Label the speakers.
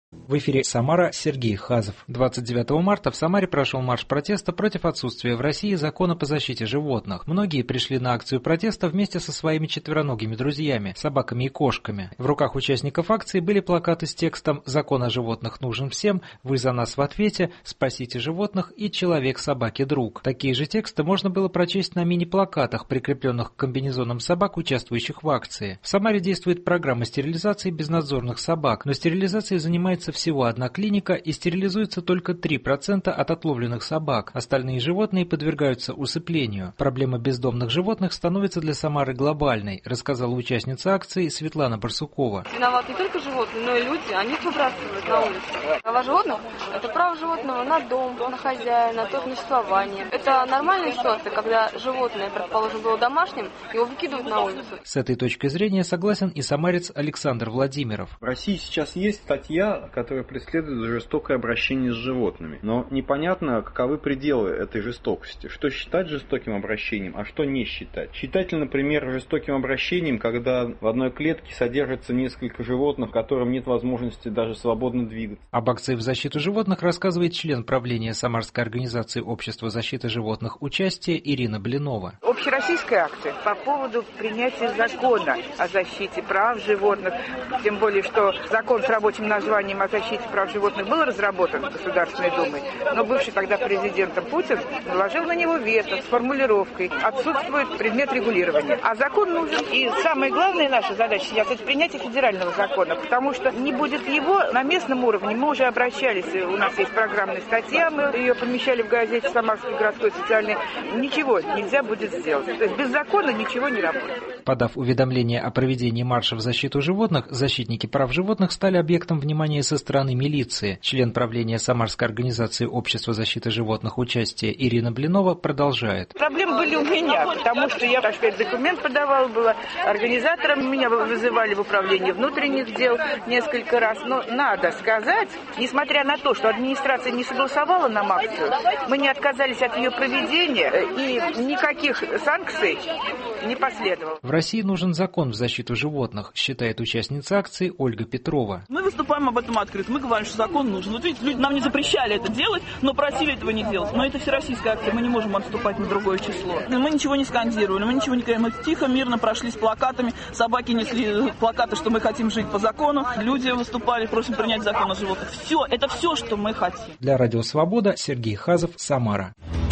Speaker 1: В эфире «Самара», Сергей Хазов. 29 марта в Самаре прошел марш протеста против отсутствия в России закона по защите животных. Многие пришли на акцию протеста вместе со своими четвероногими друзьями, собаками и кошками. В руках участников акции были плакаты с текстом «Закон о животных нужен всем», «Вы за нас в ответе», «Спасите животных» и «Человек собаке друг». Такие же тексты можно было прочесть на мини-плакатах, прикрепленных к комбинезонам собак, участвующих в акции. В Самаре действует программа стерилизации безнадзорных собак, но стерилизацией занимается всего одна клиника и стерилизуется только 3% от отловленных собак. Остальные животные подвергаются усыплению. Проблема бездомных животных становится для Самары глобальной, рассказала участница акции Светлана Барсукова.
Speaker 2: Виноваты не только животные, но и люди. Они их выбрасывают на улицу. Права животных – это право животного на дом, на хозяина, на существование. Это нормальная ситуация, когда животное, предположим, было домашним, его выкидывают на улицу.
Speaker 1: С этой точки зрения согласен и самарец Александр Владимиров.
Speaker 3: В России сейчас есть статья, которая преследует жестокое обращение с животными. Но непонятно, каковы пределы этой жестокости. Что считать жестоким обращением, а что не считать. Считать ли, например, жестоким обращением, когда в одной клетке содержится несколько животных, которым нет возможности даже свободно двигаться.
Speaker 1: Об акции в защиту животных рассказывает член правления Самарской организации общества защиты животных «Участие» Ирина Блинова.
Speaker 4: Общероссийская акция по поводу принятия закона о защите прав животных. Тем более, что закон с рабочим названием о защите прав животных был разработан Государственной Думой, но бывший тогда президентом Путин наложил на него вето с формулировкой «отсутствует предмет регулирования». А закон нужен. И самая главная наша задача сейчас – это принятие федерального закона, потому что не будет его на местном уровне. Мы уже обращались, у нас есть программная статья, мы ее помещали в газете «Самарский городской социальный». Ничего нельзя будет сделать. То есть без закона ничего не работает.
Speaker 1: Подав уведомление о проведении марша в защиту животных, защитники прав животных стали объектом внимания со стороны милиции. Член правления Самарской организации общества защиты животных «Участие» Ирина Блинова продолжает.
Speaker 4: Проблемы были у меня, потому что я, так сказать, документ подавала, была организатором, меня вызывали в управление внутренних дел несколько раз. Но надо сказать, несмотря на то, что администрация не согласовала нам акцию, мы не отказались от ее проведения и никаких санкций не последовало.
Speaker 1: В России нужен закон в защиту животных, считает участница акции Ольга Петрова.
Speaker 5: Мы выступаем об этом открыто. Мы говорим, что закон нужен. Вот видите, люди нам не запрещали это делать, но просили этого не делать. Но это всероссийская акция, мы не можем отступать на другое число. Мы ничего не скандировали, мы ничего не говорим. Мы тихо, мирно прошли с плакатами. Собаки несли плакаты, что мы хотим жить по закону. Люди выступали, просим принять закон о животных. Все, это все, что мы хотим.
Speaker 1: Для Радио Свобода Сергей Хазов, Самара.